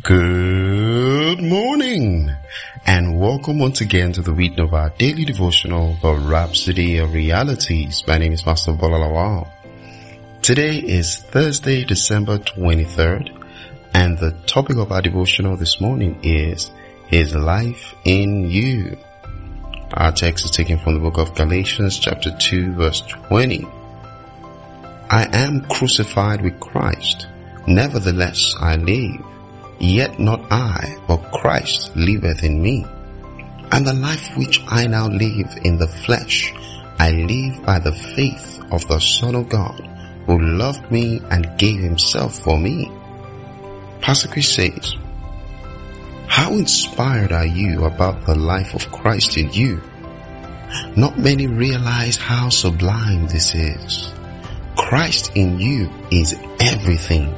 Good morning and welcome once again to the reading of our daily devotional, The Rhapsody of Realities. My name is Pastor Bola Lawal. Today is Thursday, December 23rd, and the topic of our devotional this morning is His Life in You. Our text is taken from the book of Galatians chapter 2 verse 20. I am crucified with Christ, nevertheless I live. Yet not I, but Christ liveth in me. And the life which I now live in the flesh, I live by the faith of the Son of God, who loved me and gave himself for me. Pastor Chris says, how inspired are you about the life of Christ in you? Not many realize how sublime this is. Christ in you is everything.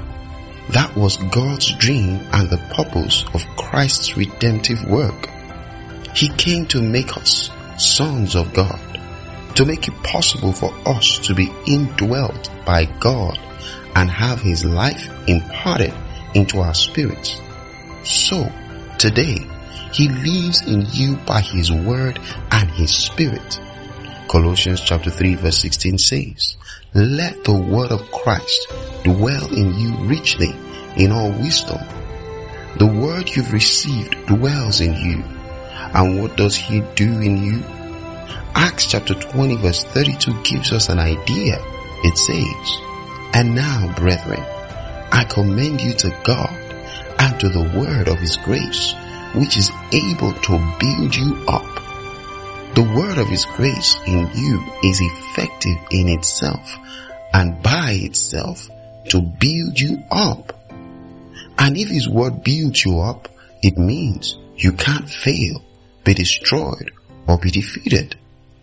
That was God's dream and the purpose of Christ's redemptive work. He came to make us sons of God, to make it possible for us to be indwelt by God and have His life imparted into our spirits. So, today, He lives in you by His Word and His Spirit. Colossians chapter 3 verse 16 says, let the word of Christ dwell in you richly in all wisdom. The word you've received dwells in you. And what does He do in you? Acts chapter 20 verse 32 gives us an idea. It says, and now, brethren, I commend you to God and to the word of His grace, which is able to build you up. The word of His grace in you is effective in itself and by itself to build you up. And if His word builds you up, it means you can't fail, be destroyed, or be defeated.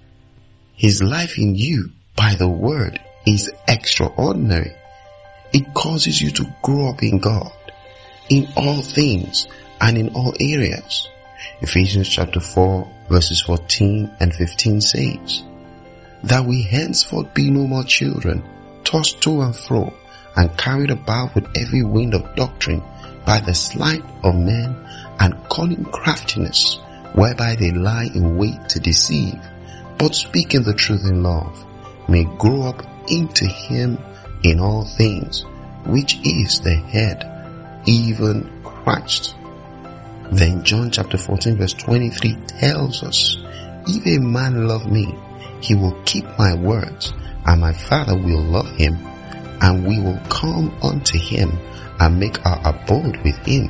His life in you by the word is extraordinary. It causes you to grow up in God, in all things and in all areas. Ephesians chapter 4 verses 14 and 15 says, that we henceforth be no more children, tossed to and fro, and carried about with every wind of doctrine by the sleight of men and cunning craftiness, whereby they lie in wait to deceive, but speaking the truth in love, may grow up into Him in all things, which is the head, even Christ. Then John chapter 14 verse 23 tells us, if a man love me, he will keep my words, and my Father will love him, and we will come unto him and make our abode with him.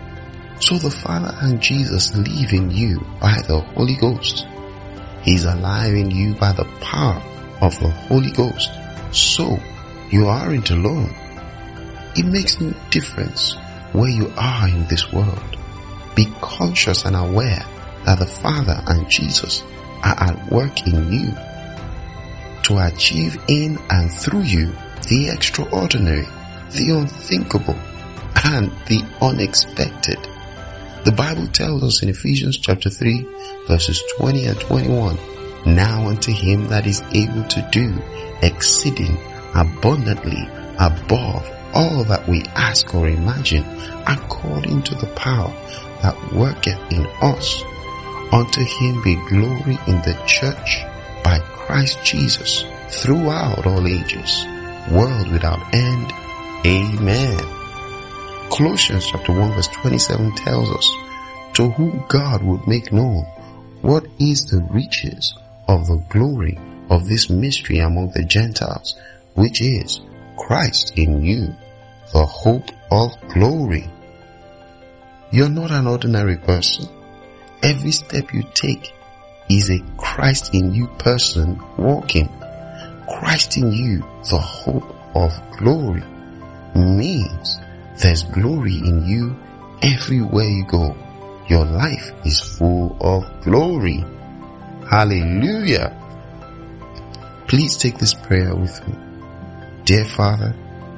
So the Father and Jesus live in you by the Holy Ghost. He is alive in you by the power of the Holy Ghost. So you aren't alone. It makes no difference where you are in this world. Be conscious and aware that the Father and Jesus are at work in you to achieve in and through you the extraordinary, the unthinkable, and the unexpected. The Bible tells us in Ephesians chapter 3 verses 20 and 21, now unto Him that is able to do exceeding abundantly above all that we ask or imagine, according to the power that worketh in us. Unto Him be glory in the church by Christ Jesus throughout all ages, world without end. Amen. Colossians chapter 1 verse 27 tells us, to whom God would make known what is the riches of the glory of this mystery among the Gentiles, which is Christ in you, the hope of glory. You're not an ordinary person. Every step you take is a Christ in you person walking. Christ in you, the hope of glory, means there's glory in you everywhere you go. Your life is full of glory. Hallelujah. Please take this prayer with me. Dear Father,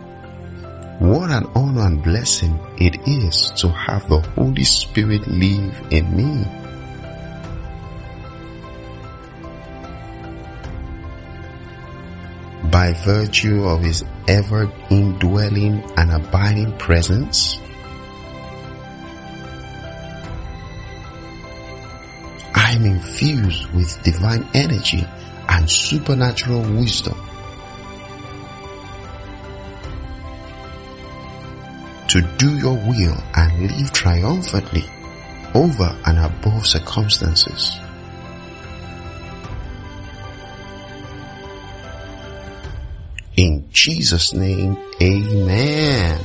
what an honor and blessing it is to have the Holy Spirit live in me. By virtue of His ever indwelling and abiding presence, I am infused with divine energy and supernatural wisdom to do your will and live triumphantly over and above circumstances. In Jesus' name, amen.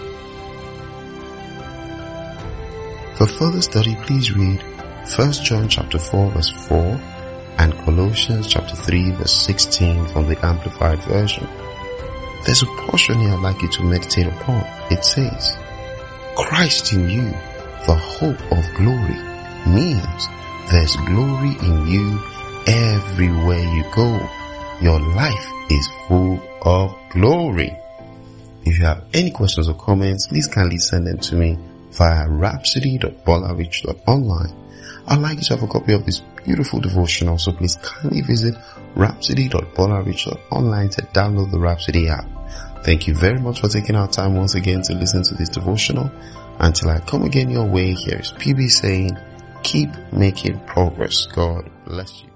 For further study, please read 1 John chapter 4 verse 4 and Colossians chapter 3 verse 16 from the Amplified Version. There's a portion here I'd like you to meditate upon. It says, Christ in you, the hope of glory, means there's glory in you everywhere you go. Your life is full of glory. If you have any questions or comments, please kindly send them to me via rhapsody.bolarich.online. I'd like you to have a copy of this beautiful devotional, so please kindly visit rhapsody.bolarich.online to download the Rhapsody app. Thank you very much for taking our time once again to listen to this devotional. Until I come again your way, here is PB saying, keep making progress. God bless you.